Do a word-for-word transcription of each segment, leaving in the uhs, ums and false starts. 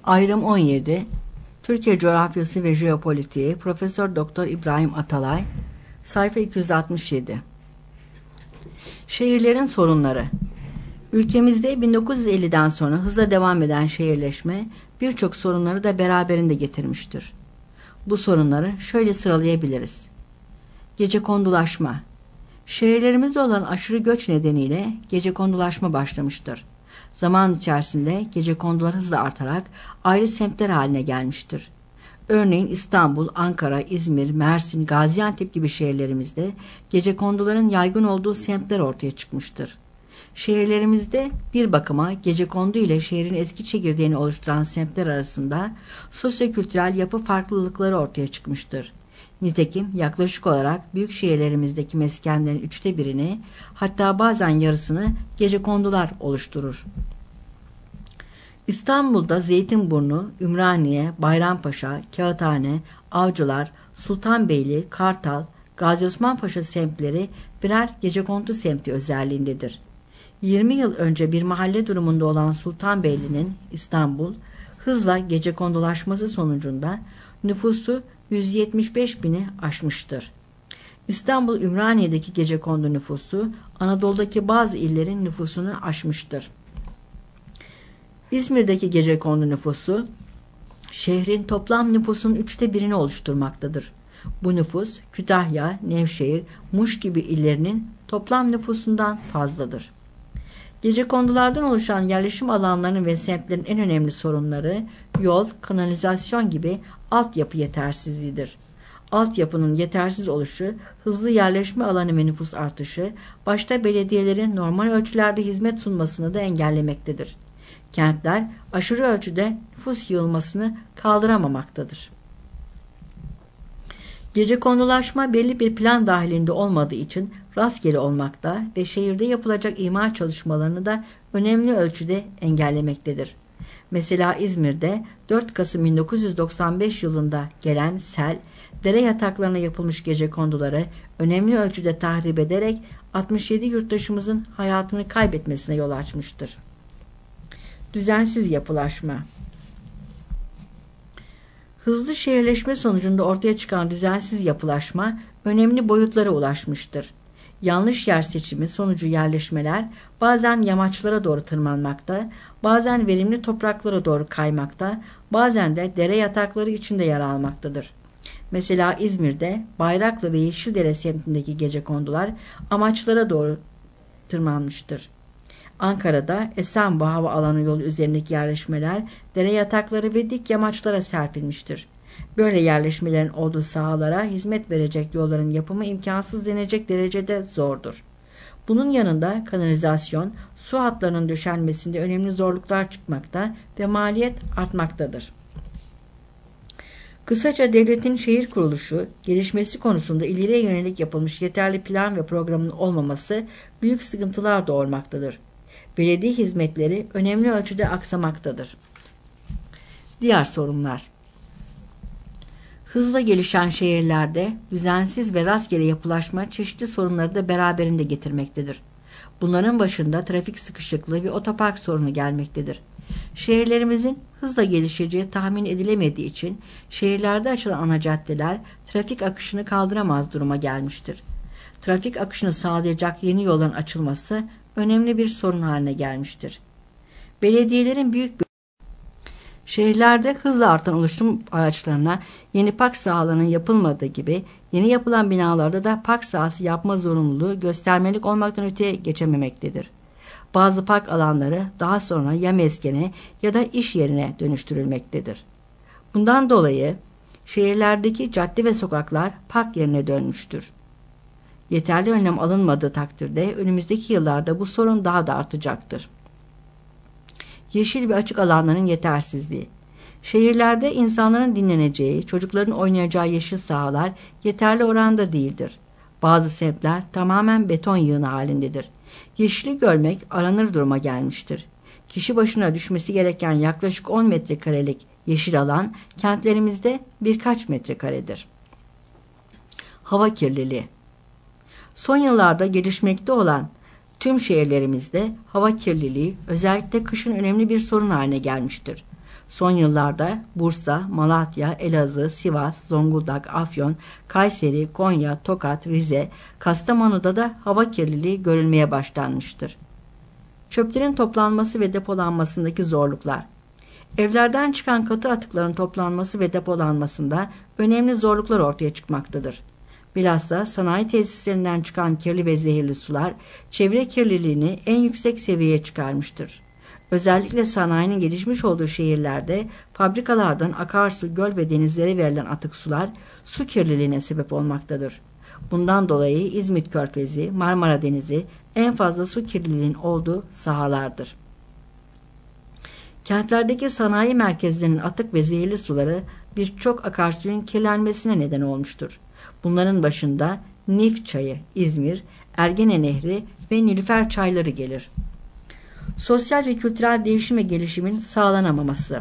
Ayrım on yedi. Türkiye Coğrafyası ve Jeopolitiği Profesör Doktor İbrahim Atalay. Sayfa iki yüz altmış yedi. Şehirlerin sorunları. Ülkemizde bin dokuz yüz elliden sonra hızla devam eden şehirleşme birçok sorunları da beraberinde getirmiştir. Bu sorunları şöyle sıralayabiliriz. Gecekondulaşma. Şehirlerimizde olan aşırı göç nedeniyle gecekondulaşma başlamıştır. Zaman içerisinde gecekondular hızla artarak ayrı semtler haline gelmiştir. Örneğin İstanbul, Ankara, İzmir, Mersin, Gaziantep gibi şehirlerimizde gecekonduların yaygın olduğu semtler ortaya çıkmıştır. Şehirlerimizde bir bakıma gecekondu ile şehrin eski çekirdeğini oluşturan semtler arasında sosyokültürel yapı farklılıkları ortaya çıkmıştır. Nitekim yaklaşık olarak büyük şehirlerimizdeki meskenlerin üçte birini, hatta bazen yarısını gecekondular oluşturur. İstanbul'da Zeytinburnu, Ümraniye, Bayrampaşa, Kağıthane, Avcılar, Sultanbeyli, Kartal, Gazi Osman Paşa semtleri birer gecekondu semti özelliğindedir. yirmi yıl önce bir mahalle durumunda olan Sultanbeyli'nin İstanbul, hızla gecekondulaşması sonucunda nüfusu yüz yetmiş beş bini aşmıştır. İstanbul Ümraniye'deki gecekondu nüfusu Anadolu'daki bazı illerin nüfusunu aşmıştır. İzmir'deki gecekondu nüfusu şehrin toplam nüfusunun üçte birini oluşturmaktadır. Bu nüfus Kütahya, Nevşehir, Muş gibi illerinin toplam nüfusundan fazladır. Gecekondulardan oluşan yerleşim alanlarının ve semtlerin en önemli sorunları yol, kanalizasyon gibi altyapı yetersizliğidir. Altyapının yetersiz oluşu, hızlı yerleşme alanı ve nüfus artışı, başta belediyelerin normal ölçülerde hizmet sunmasını da engellemektedir. Kentler aşırı ölçüde nüfus yığılmasını kaldıramamaktadır. Gecekondulaşma belli bir plan dahilinde olmadığı için rastgele olmakta ve şehirde yapılacak imar çalışmalarını da önemli ölçüde engellemektedir. Mesela İzmir'de dört Kasım bin dokuz yüz doksan beş yılında gelen sel, dere yataklarına yapılmış gecekonduları önemli ölçüde tahrip ederek altmış yedi yurttaşımızın hayatını kaybetmesine yol açmıştır. Düzensiz yapılaşma. Hızlı şehirleşme sonucunda ortaya çıkan düzensiz yapılaşma önemli boyutlara ulaşmıştır. Yanlış yer seçimi sonucu yerleşmeler bazen yamaçlara doğru tırmanmakta, bazen verimli topraklara doğru kaymakta, bazen de dere yatakları içinde yer almaktadır. Mesela İzmir'de Bayraklı ve Yeşildere semtindeki gecekondular amaçlara doğru tırmanmıştır. Ankara'da Esenboğa Hava Alanı yolu üzerindeki yerleşmeler dere yatakları ve dik yamaçlara serpilmiştir. Böyle yerleşmelerin olduğu sahalara hizmet verecek yolların yapımı imkansız denecek derecede zordur. Bunun yanında kanalizasyon, su hatlarının döşenmesinde önemli zorluklar çıkmakta ve maliyet artmaktadır. Kısaca devletin şehir kuruluşu, gelişmesi konusunda ileriye yönelik yapılmış yeterli plan ve programın olmaması büyük sıkıntılar doğurmaktadır. Belediye hizmetleri önemli ölçüde aksamaktadır. Diğer sorunlar. Hızla gelişen şehirlerde düzensiz ve rastgele yapılaşma çeşitli sorunları da beraberinde getirmektedir. Bunların başında trafik sıkışıklığı ve otopark sorunu gelmektedir. Şehirlerimizin hızla gelişeceği tahmin edilemediği için şehirlerde açılan ana caddeler trafik akışını kaldıramaz duruma gelmiştir. Trafik akışını sağlayacak yeni yolların açılması önemli bir sorun haline gelmiştir. Belediyelerin büyük bir şehirlerde hızla artan ulaşım araçlarına yeni park sahalarının yapılmadığı gibi yeni yapılan binalarda da park sahası yapma zorunluluğu göstermelik olmaktan öteye geçememektedir. Bazı park alanları daha sonra ya meskene ya da iş yerine dönüştürülmektedir. Bundan dolayı şehirlerdeki cadde ve sokaklar park yerine dönmüştür. Yeterli önlem alınmadığı takdirde önümüzdeki yıllarda bu sorun daha da artacaktır. Yeşil ve açık alanların yetersizliği. Şehirlerde insanların dinleneceği, çocukların oynayacağı yeşil sahalar yeterli oranda değildir. Bazı semtler tamamen beton yığını halindedir. Yeşili görmek aranır duruma gelmiştir. Kişi başına düşmesi gereken yaklaşık on metrekarelik yeşil alan kentlerimizde birkaç metrekaredir. Hava kirliliği. Son yıllarda gelişmekte olan tüm şehirlerimizde hava kirliliği özellikle kışın önemli bir sorun haline gelmiştir. Son yıllarda Bursa, Malatya, Elazığ, Sivas, Zonguldak, Afyon, Kayseri, Konya, Tokat, Rize, Kastamonu'da da hava kirliliği görülmeye başlanmıştır. Çöplerin toplanması ve depolanmasındaki zorluklar. Evlerden çıkan katı atıkların toplanması ve depolanmasında önemli zorluklar ortaya çıkmaktadır. Bilhassa sanayi tesislerinden çıkan kirli ve zehirli sular çevre kirliliğini en yüksek seviyeye çıkarmıştır. Özellikle sanayinin gelişmiş olduğu şehirlerde fabrikalardan akarsu, göl ve denizlere verilen atık sular su kirliliğine sebep olmaktadır. Bundan dolayı İzmit Körfezi, Marmara Denizi en fazla su kirliliğinin olduğu sahalardır. Kentlerdeki sanayi merkezlerinin atık ve zehirli suları birçok akarsuyun kirlenmesine neden olmuştur. Bunların başında Nif Çayı, İzmir, Ergene Nehri ve Nilüfer çayları gelir. Sosyal ve kültürel değişim ve gelişimin sağlanamaması.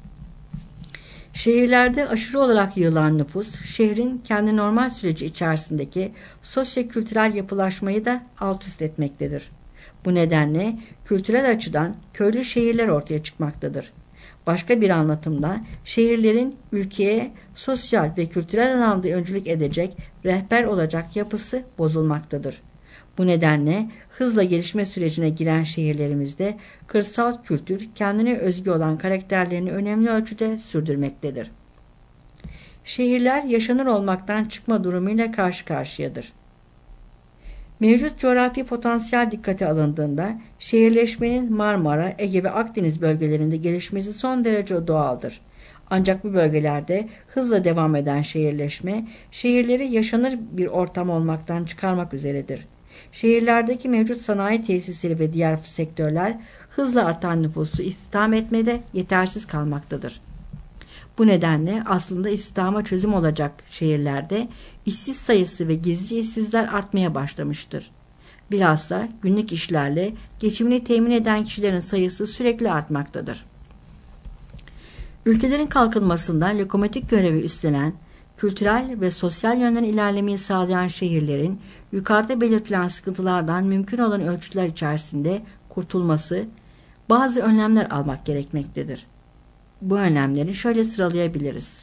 Şehirlerde aşırı olarak yığılan nüfus, şehrin kendi normal süreci içerisindeki sosyo-kültürel yapılaşmayı da alt üst etmektedir. Bu nedenle kültürel açıdan köylü şehirler ortaya çıkmaktadır. Başka bir anlatımda şehirlerin ülkeye sosyal ve kültürel anlamda öncülük edecek, rehber olacak yapısı bozulmaktadır. Bu nedenle hızla gelişme sürecine giren şehirlerimizde kırsal kültür kendine özgü olan karakterlerini önemli ölçüde sürdürmektedir. Şehirler yaşanır olmaktan çıkma durumuyla karşı karşıyadır. Mevcut coğrafi potansiyel dikkate alındığında şehirleşmenin Marmara, Ege ve Akdeniz bölgelerinde gelişmesi son derece doğaldır. Ancak bu bölgelerde hızla devam eden şehirleşme, şehirleri yaşanır bir ortam olmaktan çıkarmak üzeredir. Şehirlerdeki mevcut sanayi tesisleri ve diğer sektörler hızla artan nüfusu istihdam etmede yetersiz kalmaktadır. Bu nedenle aslında istihdama çözüm olacak şehirlerde işsiz sayısı ve gizli işsizler artmaya başlamıştır. Bilhassa günlük işlerle geçimini temin eden kişilerin sayısı sürekli artmaktadır. Ülkelerin kalkınmasında lokomotif görevi üstlenen, kültürel ve sosyal yönden ilerlemeyi sağlayan şehirlerin yukarıda belirtilen sıkıntılardan mümkün olan ölçütler içerisinde kurtulması, bazı önlemler almak gerekmektedir. Bu önlemleri şöyle sıralayabiliriz.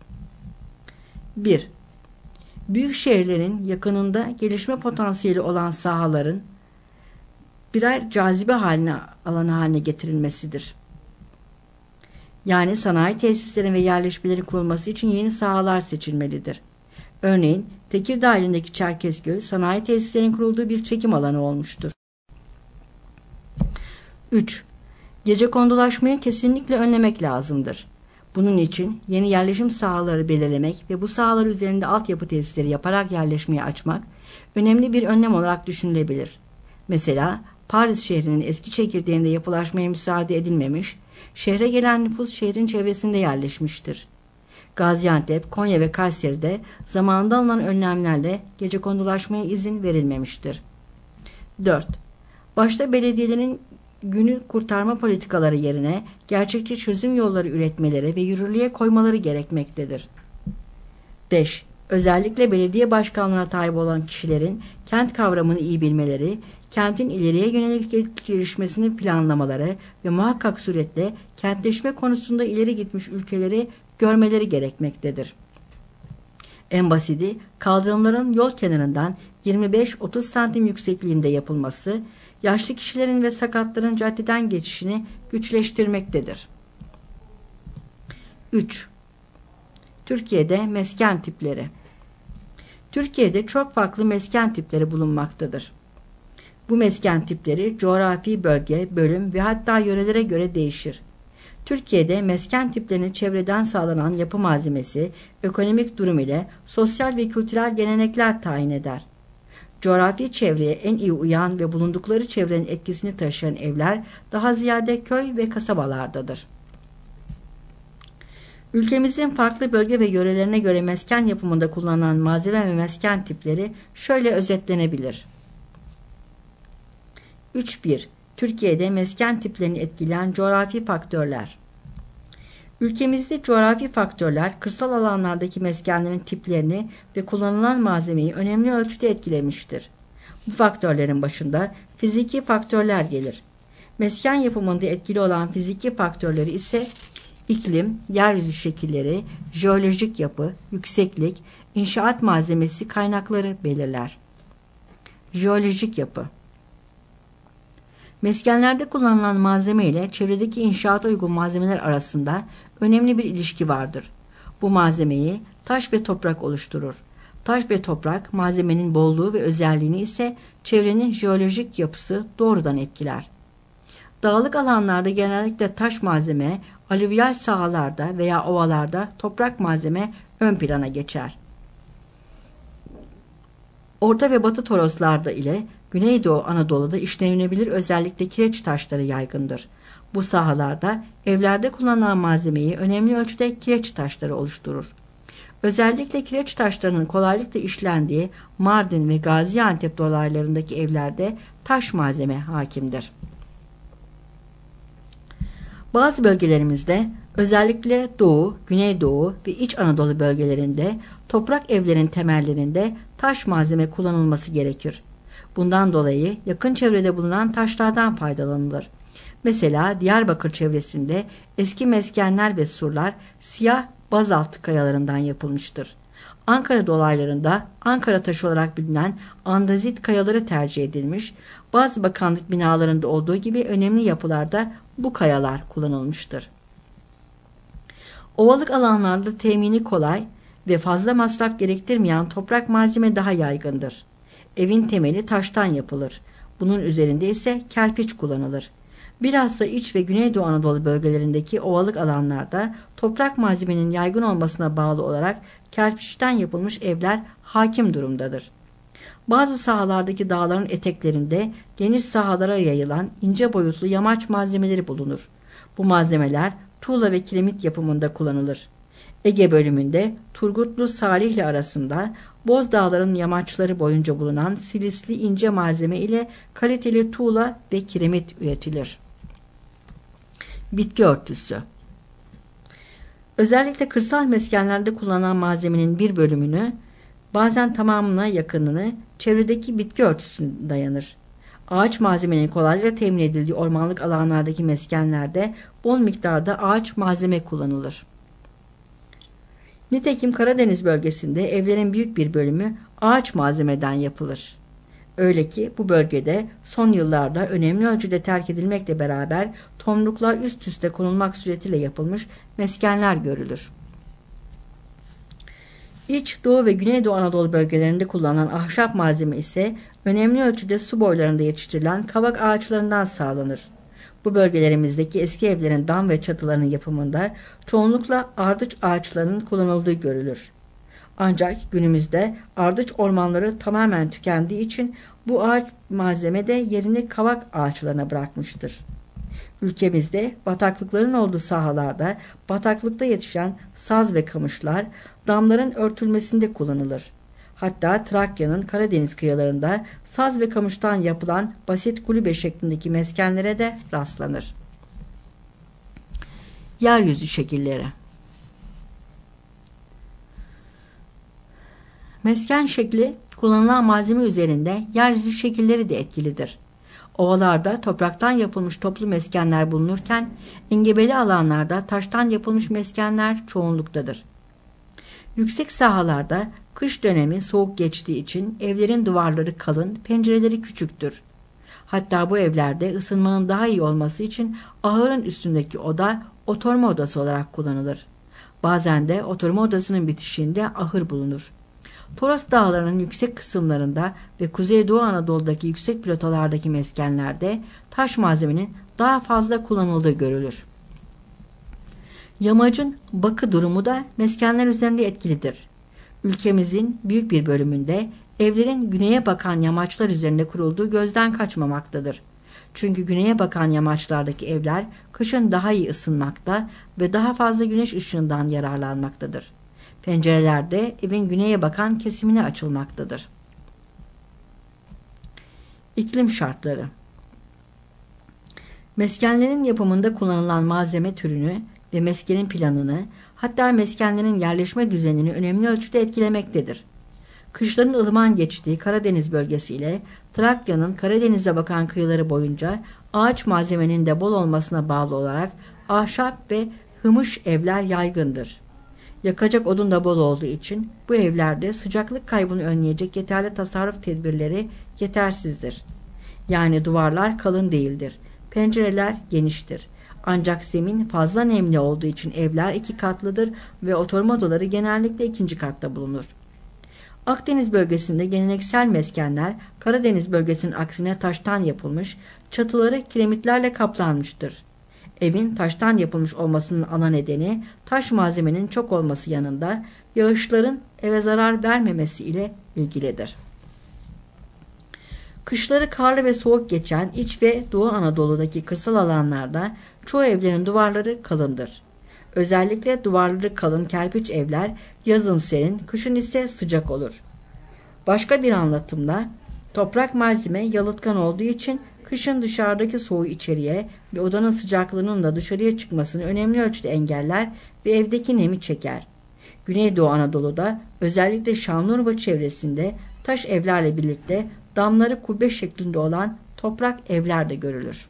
bir. Büyük şehirlerin yakınında gelişme potansiyeli olan sahaların birer cazibe haline, alanı haline getirilmesidir. Yani sanayi tesisleri ve yerleşmelerin kurulması için yeni sahalar seçilmelidir. Örneğin Tekirdağ ilindeki Çerkezköy sanayi tesislerinin kurulduğu bir çekim alanı olmuştur. üç. Gecekondulaşmayı kesinlikle önlemek lazımdır. Bunun için yeni yerleşim sahaları belirlemek ve bu sahalar üzerinde altyapı tesisleri yaparak yerleşmeyi açmak önemli bir önlem olarak düşünülebilir. Mesela Paris şehrinin eski çekirdeğinde yapılaşmaya müsaade edilmemiş, şehre gelen nüfus şehrin çevresinde yerleşmiştir. Gaziantep, Konya ve Kayseri'de zamanında alınan önlemlerle gecekondulaşmaya izin verilmemiştir. dört. Başta belediyelerin günü kurtarma politikaları yerine gerçekçi çözüm yolları üretmeleri ve yürürlüğe koymaları gerekmektedir. beş. Özellikle belediye başkanlığına tabi olan kişilerin kent kavramını iyi bilmeleri, kentin ileriye yönelik gelişmesini planlamaları ve muhakkak suretle kentleşme konusunda ileri gitmiş ülkeleri görmeleri gerekmektedir. En basiti kaldırımların yol kenarından yirmi beş otuz santim yüksekliğinde yapılması, yaşlı kişilerin ve sakatların caddeden geçişini güçleştirmektedir. üç. Türkiye'de mesken tipleri. Türkiye'de çok farklı mesken tipleri bulunmaktadır. Bu mesken tipleri coğrafi bölge, bölüm ve hatta yörelere göre değişir. Türkiye'de mesken tiplerinin çevreden sağlanan yapı malzemesi, ekonomik durum ile sosyal ve kültürel gelenekler tayin eder. Coğrafi çevreye en iyi uyan ve bulundukları çevrenin etkisini taşıyan evler daha ziyade köy ve kasabalardadır. Ülkemizin farklı bölge ve yörelerine göre mesken yapımında kullanılan malzeme ve mesken tipleri şöyle özetlenebilir. üç bir. Türkiye'de mesken tiplerini etkileyen coğrafi faktörler. Ülkemizde coğrafi faktörler kırsal alanlardaki meskenlerin tiplerini ve kullanılan malzemeyi önemli ölçüde etkilemiştir. Bu faktörlerin başında fiziki faktörler gelir. Mesken yapımında etkili olan fiziki faktörleri ise İklim, yeryüzü şekilleri, jeolojik yapı, yükseklik, inşaat malzemesi kaynakları belirler. Jeolojik yapı. Meskenlerde kullanılan malzeme ile çevredeki inşaata uygun malzemeler arasında önemli bir ilişki vardır. Bu malzemeyi taş ve toprak oluşturur. Taş ve toprak malzemenin bolluğu ve özelliğini ise çevrenin jeolojik yapısı doğrudan etkiler. Dağlık alanlarda genellikle taş malzeme, alüvyal sahalarda veya ovalarda toprak malzeme ön plana geçer. Orta ve Batı Toroslarda ile Güneydoğu Anadolu'da işlenebilir özellikle kireç taşları yaygındır. Bu sahalarda evlerde kullanılan malzemeyi önemli ölçüde kireç taşları oluşturur. Özellikle kireç taşlarının kolaylıkla işlendiği Mardin ve Gaziantep dolaylarındaki evlerde taş malzeme hakimdir. Bazı bölgelerimizde özellikle Doğu, Güneydoğu ve İç Anadolu bölgelerinde toprak evlerin temellerinde taş malzeme kullanılması gerekir. Bundan dolayı yakın çevrede bulunan taşlardan faydalanılır. Mesela Diyarbakır çevresinde eski meskenler ve surlar siyah bazalt kayalarından yapılmıştır. Ankara dolaylarında Ankara taşı olarak bilinen andezit kayaları tercih edilmiş, bazı bakanlık binalarında olduğu gibi önemli yapılarda bu kayalar kullanılmıştır. Ovalık alanlarda temini kolay ve fazla masraf gerektirmeyen toprak malzeme daha yaygındır. Evin temeli taştan yapılır. Bunun üzerinde ise kerpiç kullanılır. Bilhassa İç ve Güneydoğu Anadolu bölgelerindeki ovalık alanlarda toprak malzemenin yaygın olmasına bağlı olarak kerpiçten yapılmış evler hakim durumdadır. Bazı sahalardaki dağların eteklerinde geniş sahalara yayılan ince boyutlu yamaç malzemeleri bulunur. Bu malzemeler tuğla ve kiremit yapımında kullanılır. Ege bölümünde Turgutlu Salihli arasında Boz Dağları'nın yamaçları boyunca bulunan silisli ince malzeme ile kaliteli tuğla ve kiremit üretilir. Bitki örtüsü. Özellikle kırsal meskenlerde kullanılan malzemenin bir bölümünü, bazen tamamına yakınını çevredeki bitki örtüsüne dayanır. Ağaç malzemenin kolaylıkla temin edildiği ormanlık alanlardaki meskenlerde bol miktarda ağaç malzeme kullanılır. Nitekim Karadeniz bölgesinde evlerin büyük bir bölümü ağaç malzemeden yapılır. Öyle ki bu bölgede son yıllarda önemli ölçüde terk edilmekle beraber tomruklar üst üste konulmak suretiyle yapılmış meskenler görülür. İç, Doğu ve Güneydoğu Anadolu bölgelerinde kullanılan ahşap malzeme ise önemli ölçüde su boylarında yetiştirilen kavak ağaçlarından sağlanır. Bu bölgelerimizdeki eski evlerin dam ve çatılarının yapımında çoğunlukla ardıç ağaçlarının kullanıldığı görülür. Ancak günümüzde ardıç ormanları tamamen tükendiği için bu ağaç malzeme de yerini kavak ağaçlarına bırakmıştır. Ülkemizde bataklıkların olduğu sahalarda bataklıkta yetişen saz ve kamışlar damların örtülmesinde kullanılır. Hatta Trakya'nın Karadeniz kıyılarında saz ve kamıştan yapılan basit kulübe şeklindeki meskenlere de rastlanır. Yeryüzü şekilleri. Mesken şekli kullanılan malzeme üzerinde yeryüzü şekilleri de etkilidir. Ovalarda topraktan yapılmış toplu meskenler bulunurken engebeli alanlarda taştan yapılmış meskenler çoğunluktadır. Yüksek sahalarda kış dönemi soğuk geçtiği için evlerin duvarları kalın, pencereleri küçüktür. Hatta bu evlerde ısınmanın daha iyi olması için ahırın üstündeki oda oturma odası olarak kullanılır. Bazen de oturma odasının bitişiğinde ahır bulunur. Toros Dağları'nın yüksek kısımlarında ve Kuzeydoğu Anadolu'daki yüksek platolardaki meskenlerde taş malzemenin daha fazla kullanıldığı görülür. Yamacın bakı durumu da meskenler üzerinde etkilidir. Ülkemizin büyük bir bölümünde evlerin güneye bakan yamaçlar üzerinde kurulduğu gözden kaçmamaktadır. Çünkü güneye bakan yamaçlardaki evler kışın daha iyi ısınmakta ve daha fazla güneş ışığından yararlanmaktadır. Pencereler de evin güneye bakan kesimine açılmaktadır. İklim şartları. Meskenlerin yapımında kullanılan malzeme türünü ve meskenin planını, hatta meskenlerin yerleşme düzenini önemli ölçüde etkilemektedir. Kışların ılıman geçtiği Karadeniz bölgesi ile Trakya'nın Karadeniz'e bakan kıyıları boyunca ağaç malzemenin de bol olmasına bağlı olarak ahşap ve hımış evler yaygındır. Yakacak odun da bol olduğu için bu evlerde sıcaklık kaybını önleyecek yeterli tasarruf tedbirleri yetersizdir. Yani duvarlar kalın değildir. Pencereler geniştir. Ancak zemin fazla nemli olduğu için evler iki katlıdır ve oturma odaları genellikle ikinci katta bulunur. Akdeniz bölgesinde geleneksel meskenler Karadeniz bölgesinin aksine taştan yapılmış, çatıları kiremitlerle kaplanmıştır. Evin taştan yapılmış olmasının ana nedeni taş malzemenin çok olması yanında yağışların eve zarar vermemesi ile ilgilidir. Kışları karlı ve soğuk geçen İç ve Doğu Anadolu'daki kırsal alanlarda çoğu evlerin duvarları kalındır. Özellikle duvarları kalın kerpiç evler yazın serin, kışın ise sıcak olur. Başka bir anlatımda toprak malzeme yalıtkan olduğu için kışın dışarıdaki soğuğu içeriye ve odanın sıcaklığının da dışarıya çıkmasını önemli ölçüde engeller ve evdeki nemi çeker. Güneydoğu Anadolu'da özellikle Şanlıurfa çevresinde taş evlerle birlikte damları kubbe şeklinde olan toprak evler de görülür.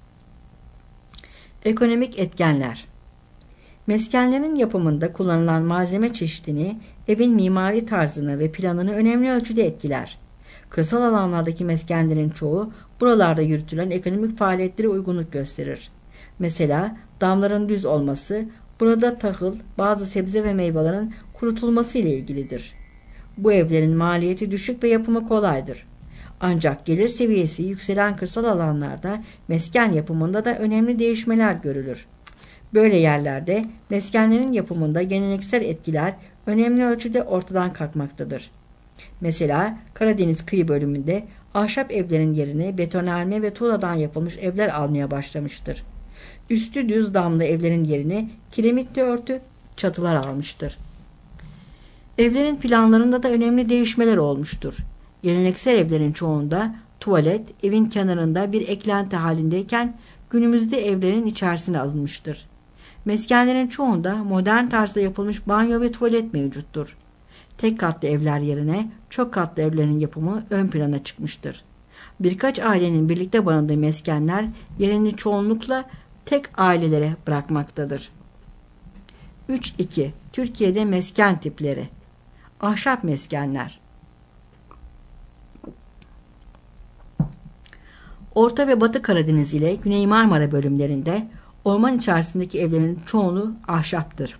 Ekonomik etkenler. Meskenlerin yapımında kullanılan malzeme çeşidini, evin mimari tarzını ve planını önemli ölçüde etkiler. Kırsal alanlardaki meskenlerin çoğu buralarda yürütülen ekonomik faaliyetlere uygunluk gösterir. Mesela damların düz olması, burada tahıl, bazı sebze ve meyvelerin kurutulması ile ilgilidir. Bu evlerin maliyeti düşük ve yapımı kolaydır. Ancak gelir seviyesi yükselen kırsal alanlarda mesken yapımında da önemli değişmeler görülür. Böyle yerlerde meskenlerin yapımında geleneksel etkiler önemli ölçüde ortadan kalkmaktadır. Mesela Karadeniz kıyı bölümünde ahşap evlerin yerine betonarme ve tuğladan yapılmış evler almaya başlamıştır. Üstü düz damlı evlerin yerine kiremitli örtü çatılar almıştır. Evlerin planlarında da önemli değişmeler olmuştur. Geleneksel evlerin çoğunda tuvalet evin kenarında bir eklenti halindeyken günümüzde evlerin içerisine alınmıştır. Meskenlerin çoğunda modern tarzda yapılmış banyo ve tuvalet mevcuttur. Tek katlı evler yerine çok katlı evlerin yapımı ön plana çıkmıştır. Birkaç ailenin birlikte barındığı meskenler yerini çoğunlukla tek ailelere bırakmaktadır. üç iki. Türkiye'de mesken tipleri. Ahşap meskenler. Orta ve Batı Karadeniz ile Güney Marmara bölümlerinde orman içerisindeki evlerin çoğunluğu ahşaptır.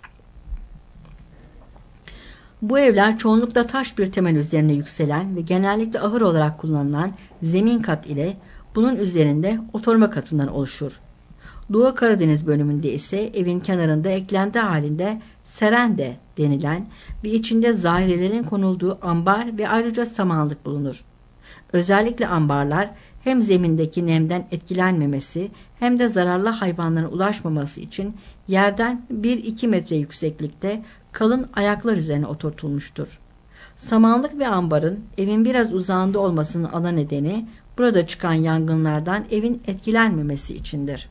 Bu evler çoğunlukla taş bir temel üzerine yükselen ve genellikle ahır olarak kullanılan zemin kat ile bunun üzerinde oturma katından oluşur. Doğu Karadeniz bölümünde ise evin kenarında eklenti halinde serende denilen ve içinde zahirelerin konulduğu ambar ve ayrıca samanlık bulunur. Özellikle ambarlar hem zemindeki nemden etkilenmemesi hem de zararlı hayvanların ulaşmaması için yerden bir iki metre yükseklikte kalın ayaklar üzerine oturtulmuştur. Samanlık ve ambarın evin biraz uzağında olmasının ana nedeni burada çıkan yangınlardan evin etkilenmemesi içindir.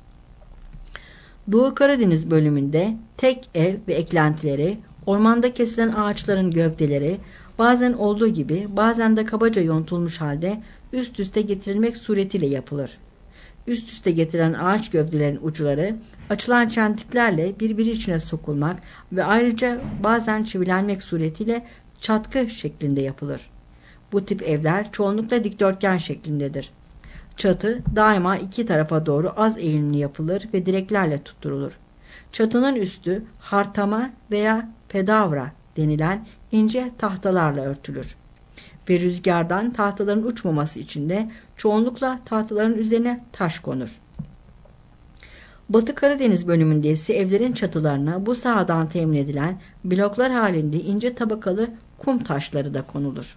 Doğu Karadeniz bölümünde tek ev ve eklentileri, ormanda kesilen ağaçların gövdeleri, bazen olduğu gibi bazen de kabaca yontulmuş halde üst üste getirilmek suretiyle yapılır. Üst üste getirilen ağaç gövdelerin uçları açılan çentiklerle birbiri içine sokulmak ve ayrıca bazen çivilenmek suretiyle çatkı şeklinde yapılır. Bu tip evler çoğunlukla dikdörtgen şeklindedir. Çatı daima iki tarafa doğru az eğimli yapılır ve direklerle tutturulur. Çatının üstü hartama veya pedavra denilen ince tahtalarla örtülür. Ve rüzgardan tahtaların uçmaması için de çoğunlukla tahtaların üzerine taş konur. Batı Karadeniz bölümünde ise evlerin çatılarına bu sahadan temin edilen bloklar halinde ince tabakalı kum taşları da konulur.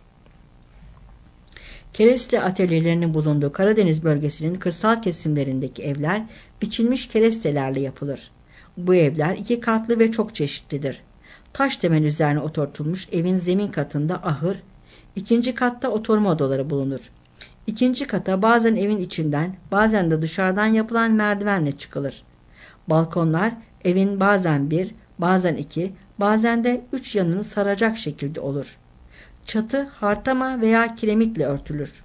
Kereste atölyelerinin bulunduğu Karadeniz bölgesinin kırsal kesimlerindeki evler biçilmiş kerestelerle yapılır. Bu evler iki katlı ve çok çeşitlidir. Taş temel üzerine oturtulmuş evin zemin katında ahır, ikinci katta oturma odaları bulunur. İkinci kata bazen evin içinden, bazen de dışarıdan yapılan merdivenle çıkılır. Balkonlar evin bazen bir, bazen iki, bazen de üç yanını saracak şekilde olur. Çatı hartama veya kiremitle örtülür.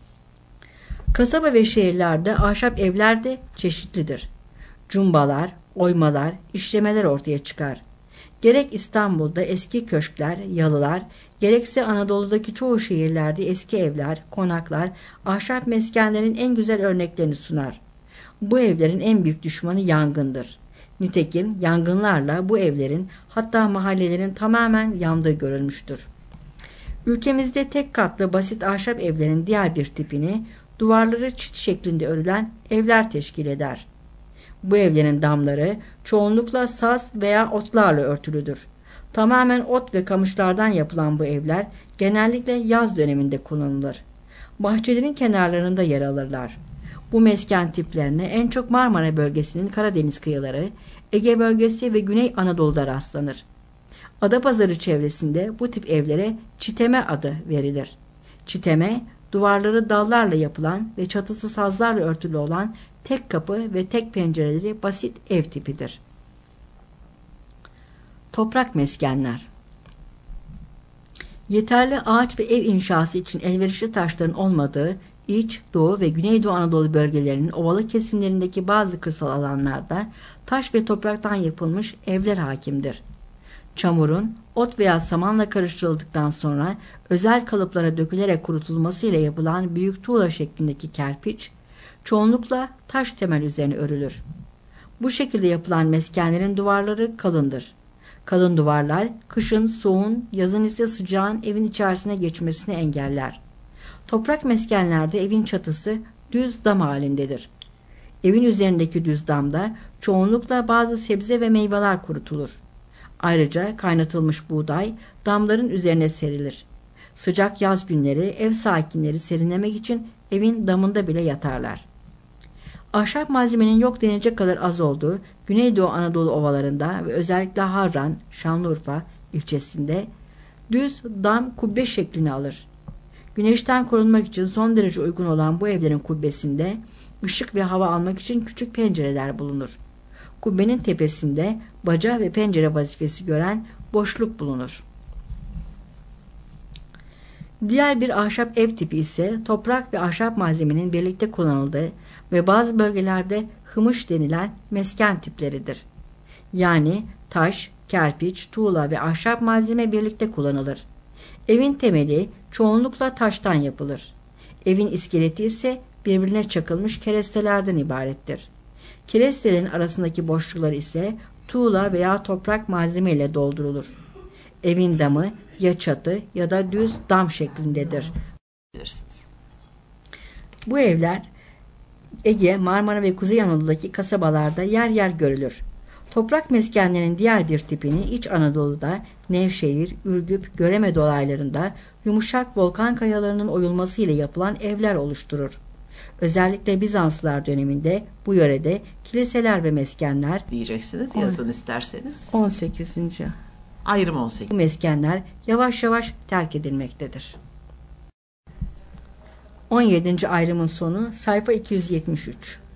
Kasaba ve şehirlerde ahşap evler de çeşitlidir. Cumbalar, oymalar, işlemeler ortaya çıkar. Gerek İstanbul'da eski köşkler, yalılar, gerekse Anadolu'daki çoğu şehirlerde eski evler, konaklar, ahşap meskenlerin en güzel örneklerini sunar. Bu evlerin en büyük düşmanı yangındır. Nitekim yangınlarla bu evlerin, hatta mahallelerin tamamen yandığı görülmüştür. Ülkemizde tek katlı basit ahşap evlerin diğer bir tipini, duvarları çit şeklinde örülen evler teşkil eder. Bu evlerin damları çoğunlukla saz veya otlarla örtülüdür. Tamamen ot ve kamışlardan yapılan bu evler genellikle yaz döneminde kullanılır. Bahçelerin kenarlarında yer alırlar. Bu mesken tiplerine en çok Marmara bölgesinin Karadeniz kıyıları, Ege bölgesi ve Güney Anadolu'da rastlanır. Adapazarı çevresinde bu tip evlere çiteme adı verilir. Çiteme, duvarları dallarla yapılan ve çatısı sazlarla örtülü olan tek kapı ve tek pencereleri basit ev tipidir. Toprak meskenler. Yeterli ağaç ve ev inşası için elverişli taşların olmadığı İç, Doğu ve Güneydoğu Anadolu bölgelerinin ovalı kesimlerindeki bazı kırsal alanlarda taş ve topraktan yapılmış evler hakimdir. Çamurun ot veya samanla karıştırıldıktan sonra özel kalıplara dökülerek kurutulmasıyla yapılan büyük tuğla şeklindeki kerpiç, çoğunlukla taş temel üzerine örülür. Bu şekilde yapılan meskenlerin duvarları kalındır. Kalın duvarlar kışın soğuğun, yazın ise sıcağın evin içerisine geçmesini engeller. Toprak meskenlerde evin çatısı düz dam halindedir. Evin üzerindeki düz damda çoğunlukla bazı sebze ve meyveler kurutulur. Ayrıca kaynatılmış buğday damların üzerine serilir. Sıcak yaz günleri ev sakinleri serinlemek için evin damında bile yatarlar. Ahşap malzemenin yok denilecek kadar az olduğu Güneydoğu Anadolu ovalarında ve özellikle Harran, Şanlıurfa ilçesinde düz dam kubbe şeklini alır. Güneşten korunmak için son derece uygun olan bu evlerin kubbesinde ışık ve hava almak için küçük pencereler bulunur. Kubbenin tepesinde baca ve pencere vazifesi gören boşluk bulunur. Diğer bir ahşap ev tipi ise toprak ve ahşap malzemenin birlikte kullanıldığı ve bazı bölgelerde hımış denilen mesken tipleridir. Yani taş, kerpiç, tuğla ve ahşap malzeme birlikte kullanılır. Evin temeli çoğunlukla taştan yapılır. Evin iskeleti ise birbirine çakılmış kerestelerden ibarettir. Kerestelerin arasındaki boşluklar ise tuğla veya toprak malzeme ile doldurulur. Evin damı ya çatı ya da düz dam şeklindedir. Bu evler Ege, Marmara ve Kuzey Anadolu'daki kasabalarda yer yer görülür. Toprak meskenlerinin diğer bir tipini İç Anadolu'da Nevşehir, Ürgüp, Göreme dolaylarında yumuşak volkan kayalarının oyulması ile yapılan evler oluşturur. Özellikle Bizanslılar döneminde bu yörede kiliseler ve meskenler diyeceksiniz, yazın isterseniz. on sekizinci Ayrım on sekiz. Bu meskenler yavaş yavaş terk edilmektedir. on yedinci ayrımın sonu sayfa iki yüz yetmiş üç.